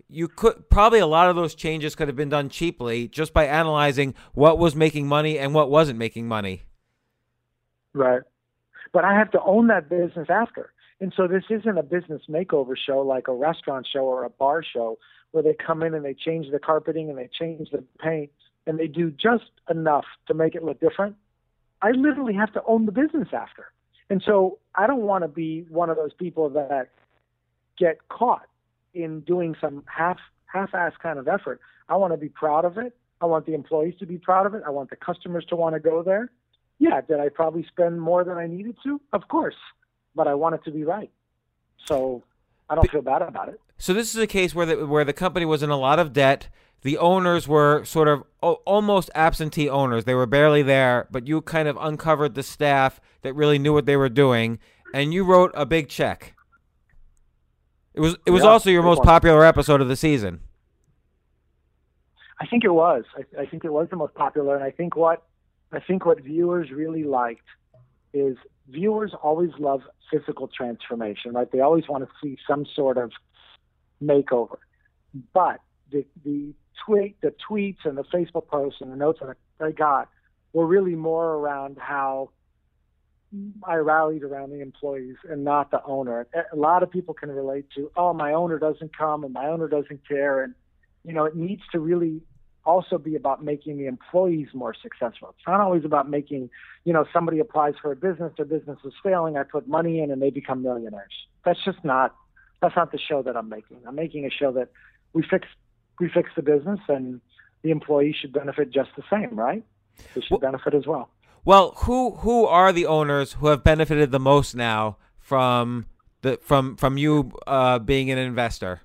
you could probably a lot of those changes could have been done cheaply just by analyzing what was making money and what wasn't making money. Right. But I have to own that business after. And so this isn't a business makeover show like a restaurant show or a bar show where they come in and they change the carpeting and they change the paint and they do just enough to make it look different. I literally have to own the business after. And so I don't want to be one of those people that get caught in doing some half, half-ass kind of effort. I want to be proud of it. I want the employees to be proud of it. I want the customers to want to go there. Yeah, did I probably spend more than I needed to? Of course. But I want it to be right. So I don't feel bad about it. So this is a case where the, where the company was in a lot of debt. The owners were sort of o- almost absentee owners. They were barely there, but you kind of uncovered the staff that really knew what they were doing, and you wrote a big check. It was it was Yeah, also your most one. popular episode of the season. I think it was. I, I think it was the most popular, and I think what I think what viewers really liked is viewers always love physical transformation, right? They always want to see some sort of makeover. But the the tweet, the tweets and the Facebook posts and the notes that I got were really more around how I rallied around the employees and not the owner. A lot of people can relate to, oh, my owner doesn't come and my owner doesn't care. And, you know, it needs to really also be about making the employees more successful. It's not always about making, you know, somebody applies for a business, their business is failing, I put money in and they become millionaires. That's just not, that's not the show that I'm making. I'm making a show that we fix, we fix the business and the employees should benefit just the same, right? They should well, benefit as well. Well, who who are the owners who have benefited the most now from the from from you uh, being an investor?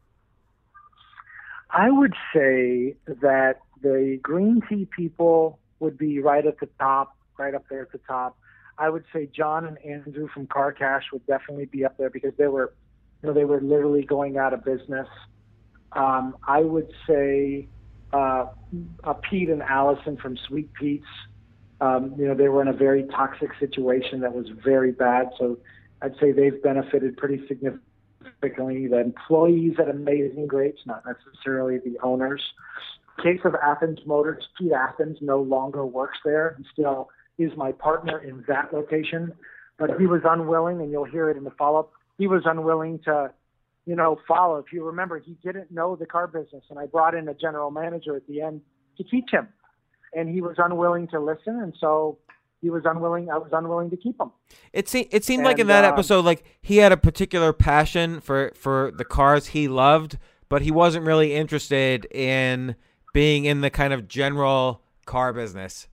I would say that the green tea people would be right at the top, right up there at the top. I would say John and Andrew from Car Cash would definitely be up there because they were, you know, they were literally going out of business. Um, I would say uh, uh, Pete and Allison from Sweet Pete's. Um, you know, they were in a very toxic situation that was very bad. So I'd say they've benefited pretty significantly. The employees at Amazing Grapes, not necessarily the owners. Case of Athens Motors, Pete Athens no longer works there. He still is my partner in that location. But he was unwilling, and you'll hear it in the follow-up, he was unwilling to, you know, follow. If you remember, he didn't know the car business, and I brought in a general manager at the end to teach him. And he was unwilling to listen, and so he was unwilling. I was unwilling to keep him. It seemed it seemed and, like in that uh, episode, like he had a particular passion for for the cars he loved, but he wasn't really interested in being in the kind of general car business.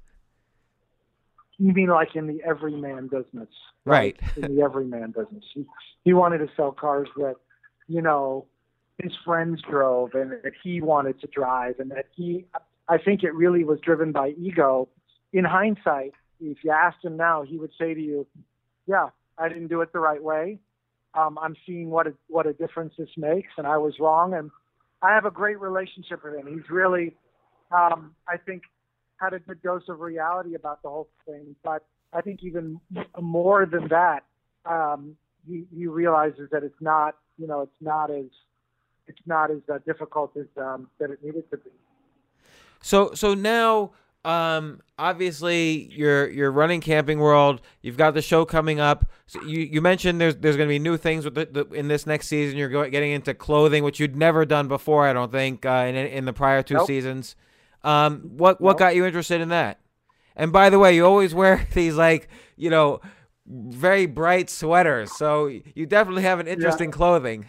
You mean like in the everyman business, right? right? In the everyman business, he, he wanted to sell cars that, you know, his friends drove, and that he wanted to drive, and that he. I think it really was driven by ego. In hindsight, if you asked him now, he would say to you, yeah, I didn't do it the right way. Um, I'm seeing what a, what a difference this makes, and I was wrong. And I have a great relationship with him. He's really, um, I think, had a good dose of reality about the whole thing. But I think even more than that, um, he, he realizes that it's not, you know, it's not as, it's not as uh, difficult as um, that it needed to be. So so now, um, obviously you're you're running Camping World. You've got the show coming up. So you you mentioned there's there's going to be new things with the, the, in this next season. You're going, getting into clothing, which you'd never done before, I don't think, uh, in in the prior two Nope. seasons. Um, what what Nope. got you interested in that? And by the way, you always wear these like you know very bright sweaters, so you definitely have an interest Yeah. in clothing.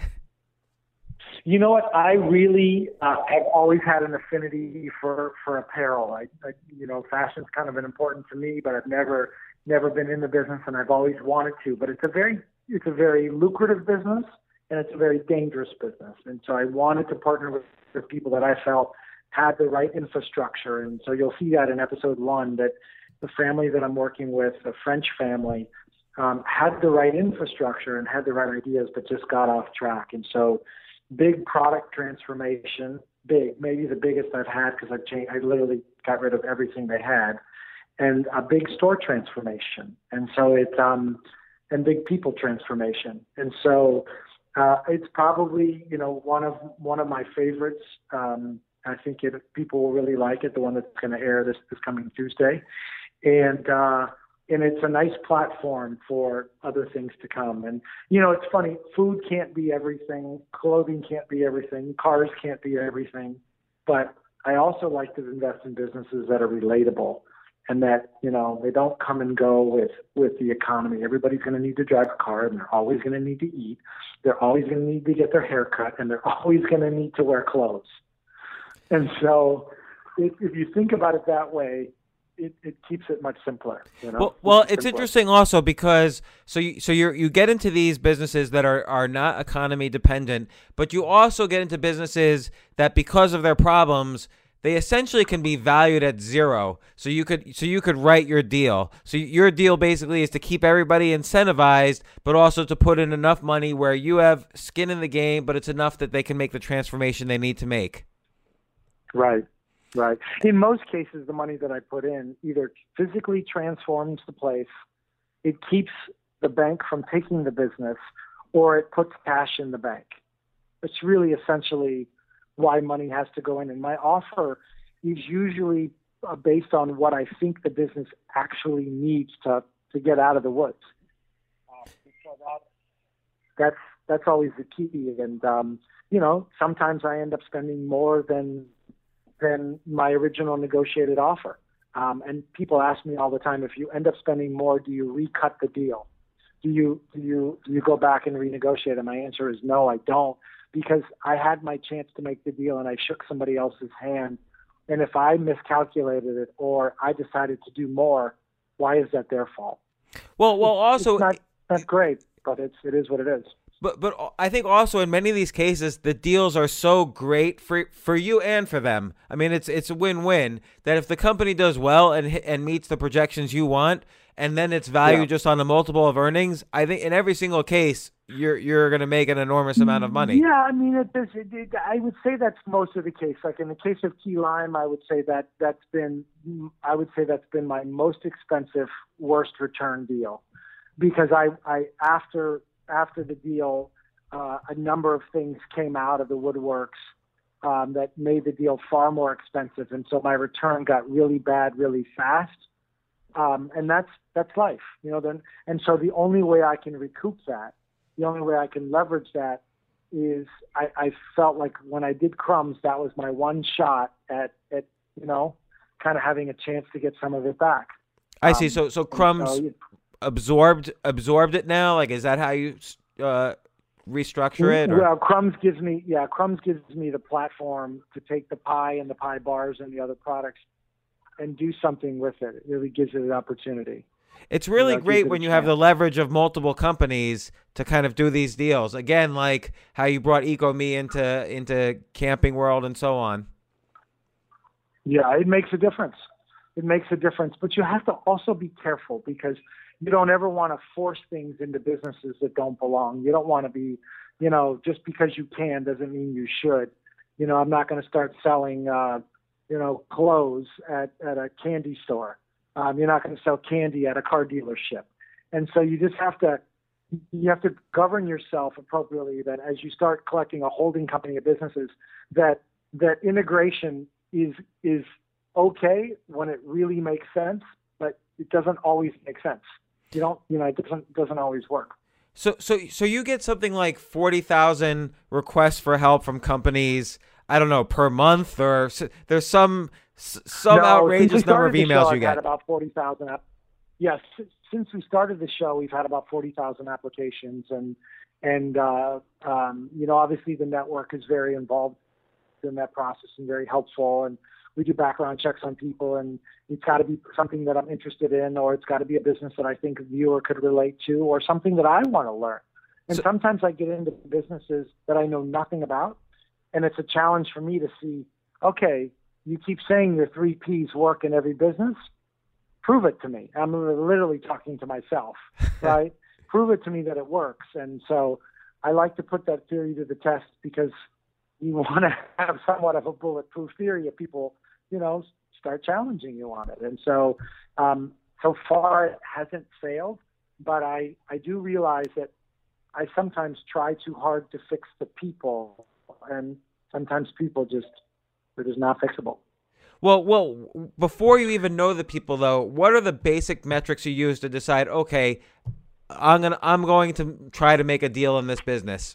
You know what? I really, uh, I've always had an affinity for, for apparel. I, I, you know, fashion's kind of been important to me, but I've never, never been in the business, and I've always wanted to. But it's a very, it's a very lucrative business, and it's a very dangerous business. And so I wanted to partner with, with people that I felt had the right infrastructure. And so you'll see that in episode one, that the family that I'm working with, the French family, um, had the right infrastructure and had the right ideas, but just got off track. And so big product transformation, big, maybe the biggest I've had because I've changed, I literally got rid of everything they had, and a big store transformation. And so it's, um, and big people transformation. And so Uh, it's probably, you know, one of one of my favorites. Um, I think it, people will really like it. The one that's going to air this this coming Tuesday, and uh, and it's a nice platform for other things to come. And you know, it's funny. Food can't be everything. Clothing can't be everything. Cars can't be everything. But I also like to invest in businesses that are relatable. And that, you know, they don't come and go with, with the economy. Everybody's going to need to drive a car, and they're always going to need to eat. They're always going to need to get their hair cut, and they're always going to need to wear clothes. And so if, if you think about it that way, it, it keeps it much simpler. You know? Well, well it's simpler. interesting also because so you so you you get into these businesses that are, are not economy dependent, but you also get into businesses that because of their problems, they essentially can be valued at zero. So you could so you could write your deal. So your deal basically is to keep everybody incentivized, but also to put in enough money where you have skin in the game, but it's enough that they can make the transformation they need to make. Right, right. In most cases, the money that I put in either physically transforms the place, it keeps the bank from taking the business, or it puts cash in the bank. It's really essentially why money has to go in. And my offer is usually uh, based on what I think the business actually needs to, to get out of the woods. Uh, so that, that's, that's always the key. And, um, you know, sometimes I end up spending more than, than my original negotiated offer. Um, and people ask me all the time, if you end up spending more, do you recut the deal? Do you, do you, do you go back and renegotiate? And my answer is no, I don't. Because I had my chance to make the deal and I shook somebody else's hand. And if I miscalculated it or I decided to do more, why is that their fault? Well, well, also, it's not, not great, but it's, it is what it is. But but I think also in many of these cases, the deals are so great for for you and for them. I mean, it's it's a win-win that if the company does well and and meets the projections you want, and then it's valued yeah. just on a multiple of earnings, I think in every single case, you're you're going to make an enormous amount of money. Yeah, I mean, it, it, it, I would say that's most of the case. Like in the case of Key Lime, I would say that that's been I would say that's been my most expensive, worst return deal, because I I after. After the deal, uh, a number of things came out of the woodworks um, that made the deal far more expensive, and so my return got really bad really fast. Um, and that's that's life, you know. Then and so the only way I can recoup that, the only way I can leverage that, is I, I felt like when I did Crumbs, that was my one shot at at you know, kind of having a chance to get some of it back. I um, see. So so Crumbs. So, absorbed absorbed it now, like is that how you uh restructure it? Or? Well, Crumbs gives me yeah Crumbs gives me the platform to take the pie and the pie bars and the other products and do something with it. It really gives it an opportunity. It's really you know, great when you have the leverage of multiple companies to kind of do these deals, again, like how you brought EcoMe into into Camping World and so on. Yeah, it makes a difference. It makes a difference, but you have to also be careful, because you don't ever want to force things into businesses that don't belong. You don't want to be, you know, just because you can doesn't mean you should. You know, I'm not going to start selling, uh, you know, clothes at, at a candy store. Um, you're not going to sell candy at a car dealership. And so you just have to, you have to govern yourself appropriately, that as you start collecting a holding company of businesses, that, that integration is, is okay when it really makes sense, but it doesn't always make sense. You don't, you know, it doesn't doesn't always work. So, so, so you get something like forty thousand requests for help from companies. I don't know, per month, or there's some some no, outrageous number of emails show, you I've get. Had about forty thousand. Yes, since we started the show, we've had about forty thousand applications, and and uh, um, you know, obviously the network is very involved in that process and very helpful, and we do background checks on people, and it's got to be something that I'm interested in, or it's got to be a business that I think a viewer could relate to, or something that I want to learn. And so, sometimes I get into businesses that I know nothing about, and it's a challenge for me to see, okay, you keep saying your three Ps work in every business. Prove it to me. I'm literally talking to myself, right? Prove it to me that it works. And so I like to put that theory to the test, because you want to have somewhat of a bulletproof theory if people, you know, start challenging you on it. And so, um, so far it hasn't failed, but I, I do realize that I sometimes try too hard to fix the people, and sometimes people just, they're just not fixable. Well, well, before you even know the people, though, what are the basic metrics you use to decide, okay, I'm gonna, I'm going to try to make a deal in this business?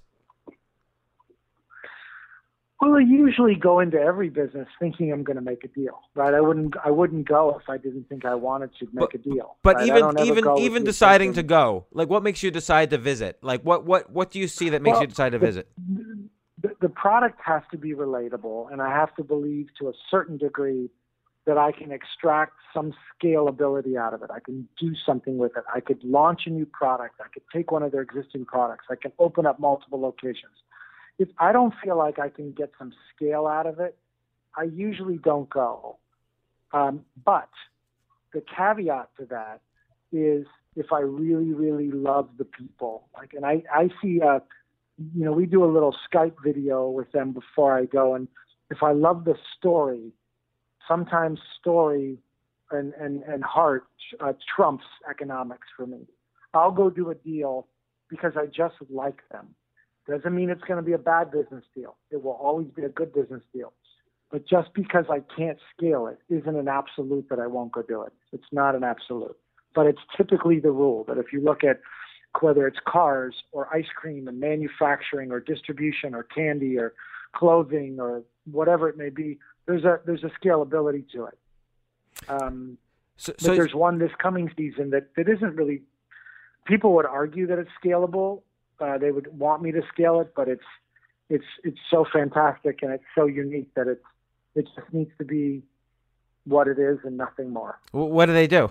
Well, I usually go into every business thinking I'm going to make a deal, right? I wouldn't, I wouldn't go if I didn't think I wanted to make but, a deal. But right? even, even, even deciding thinking, to go, like, what makes you decide to visit? Like, what, what, what do you see that makes well, you decide to the, visit? The, the product has to be relatable, and I have to believe to a certain degree that I can extract some scalability out of it. I can do something with it. I could launch a new product. I could take one of their existing products. I can open up multiple locations. If I don't feel like I can get some scale out of it, I usually don't go. Um, but the caveat to that is if I really, really love the people. Like, and I, I see, uh, you know, we do a little Skype video with them before I go. And if I love the story, sometimes story and, and, and heart uh, trumps economics for me. I'll go do a deal because I just like them. Doesn't mean it's going to be a bad business deal. It will always be a good business deal. But just because I can't scale it isn't an absolute that I won't go do it. It's not an absolute. But it's typically the rule that if you look at whether it's cars or ice cream and manufacturing or distribution or candy or clothing or whatever it may be, there's a there's a scalability to it. Um, so, so but there's one this coming season that, that isn't really, people would argue that it's scalable. Uh, they would want me to scale it, but it's it's it's so fantastic and it's so unique that it's it just needs to be what it is and nothing more. What do they do?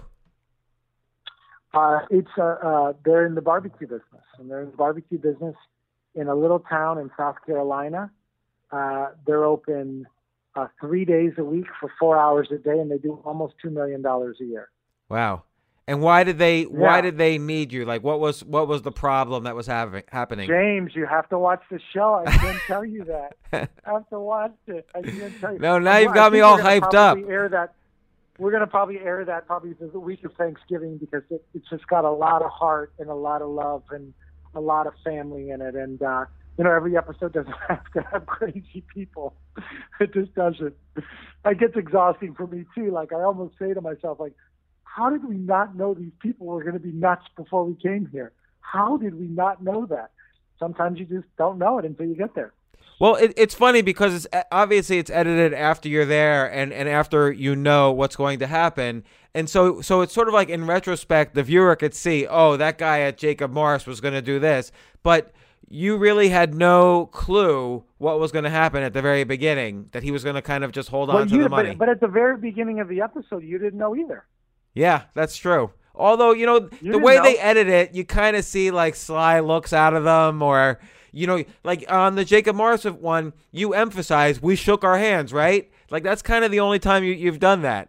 Uh, it's uh, uh, they're in the barbecue business, and they're in the barbecue business in a little town in South Carolina. Uh, they're open uh, three days a week for four hours a day, and they do almost two million dollars a year. Wow. And why did they why yeah. did they need you? Like, what was what was the problem that was having, happening? James, you have to watch the show. I can't tell you that. I have to watch it. I can't tell you. No, now you've got me all hyped up. Air that. We're going to probably air that probably the week of Thanksgiving because it, it's just got a lot of heart and a lot of love and a lot of family in it. And, uh, you know, every episode doesn't have to have crazy people. It just doesn't. It gets exhausting for me, too. Like, I almost say to myself, like, how did we not know these people were going to be nuts before we came here? How did we not know that? Sometimes you just don't know it until you get there. Well, it, it's funny because it's obviously it's edited after you're there and, and after you know what's going to happen. And so so it's sort of like in retrospect, the viewer could see, oh, that guy at Jacob Morris was going to do this. But you really had no clue what was going to happen at the very beginning, that he was going to kind of just hold well, on to you, the money. But, but at the very beginning of the episode, you didn't know either. Yeah, that's true. Although, you know, you the way know. they edit it, you kind of see like sly looks out of them, or, you know, like on the Jacob Morris one, you emphasize we shook our hands, right? Like that's kind of the only time you, you've done that.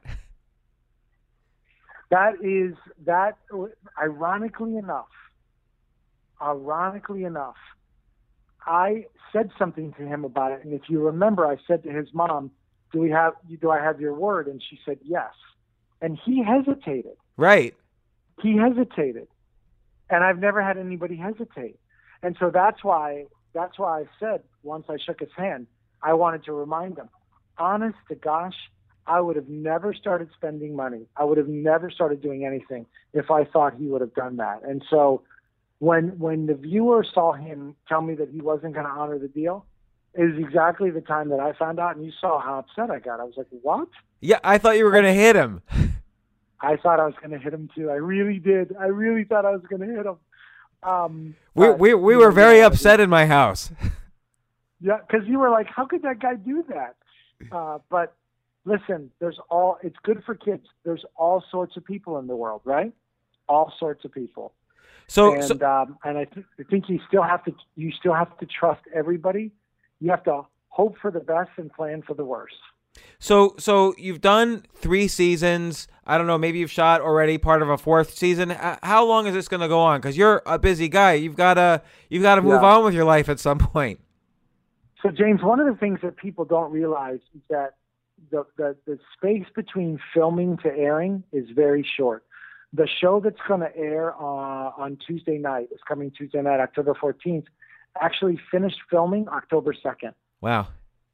That is, that, ironically enough, ironically enough, I said something to him about it. And if you remember, I said to his mom, do we have, do I have your word? And she said, yes. And he hesitated. Right. He hesitated. And I've never had anybody hesitate. And so that's why, that's why I said, once I shook his hand, I wanted to remind him, honest to gosh, I would have never started spending money. I would have never started doing anything if I thought he would have done that. And so when, when the viewer saw him tell me that he wasn't going to honor the deal, it was exactly the time that I found out, and you saw how upset I got. I was like, what? Yeah, I thought you were going to hit him. I thought I was going to hit him, too. I really did. I really thought I was going to hit him. Um, we but, we we you were know, very you know, upset in my house. Yeah, because you were like, how could that guy do that? Uh, but listen, there's all, it's good for kids. There's all sorts of people in the world, right? All sorts of people. So, and so, um, and I, th- I think you still have to you still have to trust everybody. You have to hope for the best and plan for the worst. So, so you've done three seasons. I don't know. Maybe you've shot already part of a fourth season. How long is this going to go on? Because you're a busy guy. You've got to you've got to move yeah. on with your life at some point. So, James, one of the things that people don't realize is that the the, the space between filming to airing is very short. The show that's going to air uh, on Tuesday night, is coming Tuesday night, October fourteenth, actually finished filming October second. Wow.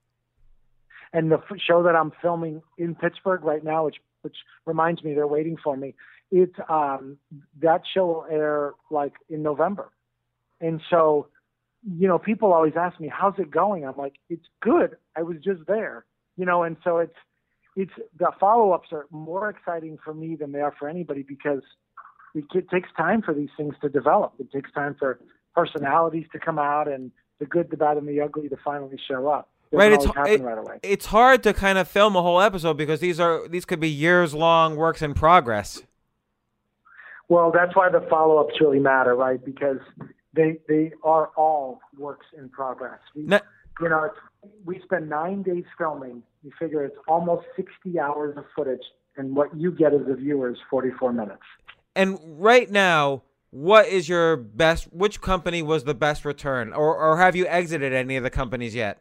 And the f- show that I'm filming in Pittsburgh right now, which which reminds me they're waiting for me, it's um, that show will air like in November. And so, you know, people always ask me, how's it going? I'm like, it's good. I was just there, you know, and so it's, it's the follow-ups are more exciting for me than they are for anybody because it, it takes time for these things to develop. It takes time for personalities to come out and the good, the bad, and the ugly to finally show up. It right, it's happen it, right away. It's hard to kind of film a whole episode because these are these could be years-long works in progress. Well, that's why the follow-ups really matter, right? Because they they are all works in progress. We, now, you know, it's, we spend nine days filming. You figure it's almost sixty hours of footage, and what you get as a viewer is forty-four minutes. And right now, what is your best? Which company was the best return, or or have you exited any of the companies yet?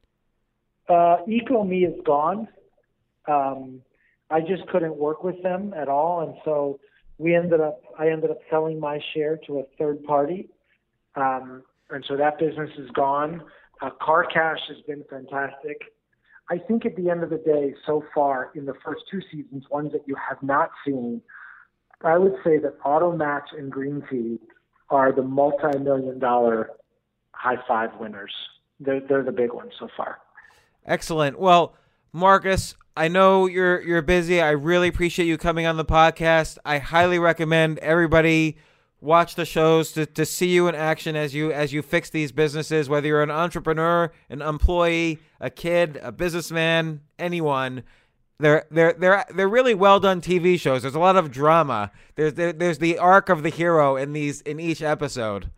Uh, EcoMe is gone. Um, I just couldn't work with them at all, and so we ended up. I ended up selling my share to a third party, um, and so that business is gone. Uh, Car Cash has been fantastic. I think at the end of the day, so far in the first two seasons, ones that you have not seen, I would say that Automatch and Green Tea are the multi-million dollar high five winners. They're they're the big ones so far. Excellent. Well, Marcus, I know you're you're busy. I really appreciate you coming on the podcast. I highly recommend everybody watch the shows to, to see you in action as you as you fix these businesses, whether you're an entrepreneur, an employee, a kid, a businessman, anyone. They're they're they're they're really well done T V shows. There's a lot of drama. There's there, there's the arc of the hero in these in each episode.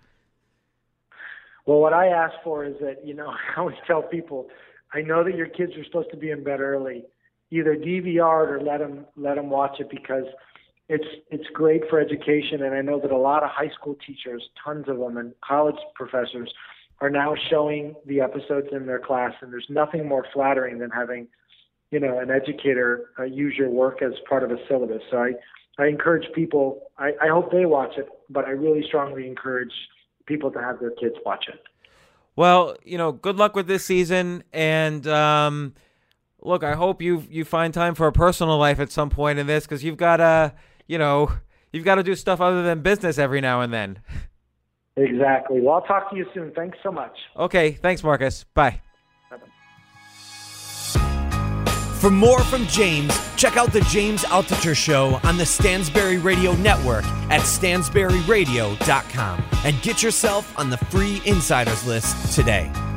Well, what I ask for is that, you know, I always tell people, I know that your kids are supposed to be in bed early. Either D V R it or let them let them watch it because it's it's great for education. And I know that a lot of high school teachers, tons of them, and college professors are now showing the episodes in their class. And there's nothing more flattering than having, you know, an educator uh, use your work as part of a syllabus. So I, I encourage people, I, I hope they watch it, but I really strongly encourage people to have their kids watch it. Well, you know, good luck with this season. And um, look, I hope you you find time for a personal life at some point in this because you've got to, you know, you've got to do stuff other than business every now and then. Exactly. Well, I'll talk to you soon. Thanks so much. Okay. Thanks, Marcus. Bye. For more from James, check out the James Altucher Show on the Stansberry Radio Network at stansberry radio dot com and get yourself on the free insiders list today.